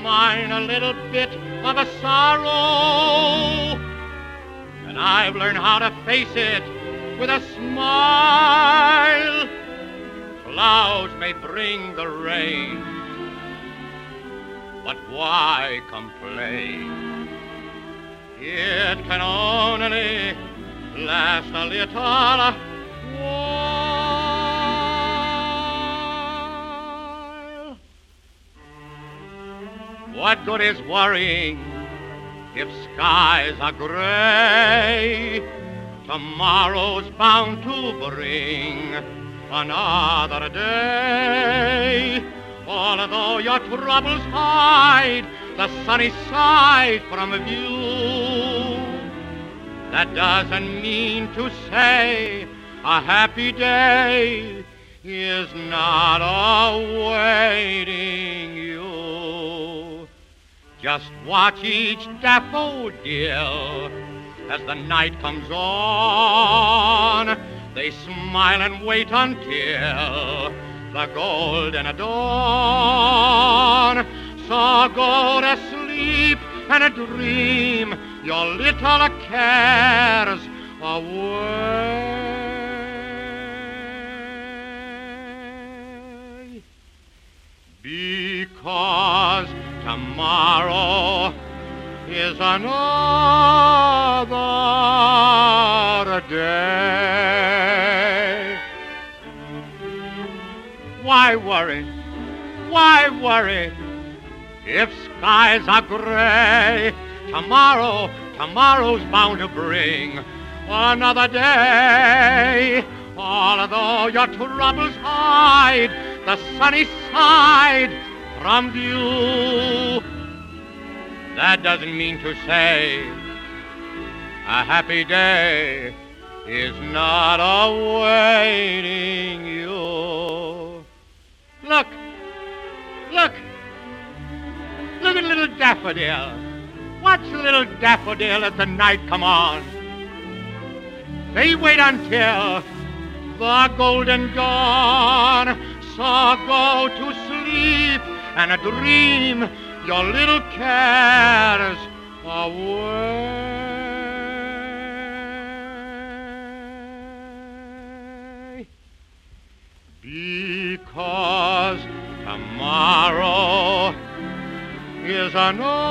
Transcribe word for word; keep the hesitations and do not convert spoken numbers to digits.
mine a little bit of a sorrow, and I've learned how to face it with a smile. Clouds may bring the rain, but why complain? It can only last a little while. What good is worrying if skies are gray? Tomorrow's bound to bring another day. Although your troubles hide the sunny side from view, that doesn't mean to say a happy day is not awaiting you. Just watch each daffodil as the night comes on. They smile and wait until the golden dawn. So go to sleep and dream your little cares away. Because tomorrow is another day. Why worry? Why worry if skies are gray? Tomorrow, tomorrow's bound to bring another day. Although your troubles hide the sunny side from view, that doesn't mean to say a happy day is not awaiting you. Look, look, look at little daffodil. Watch the little daffodil as the night come on. They wait until the golden dawn. So go to sleep and dream your little cares away. Because tomorrow is another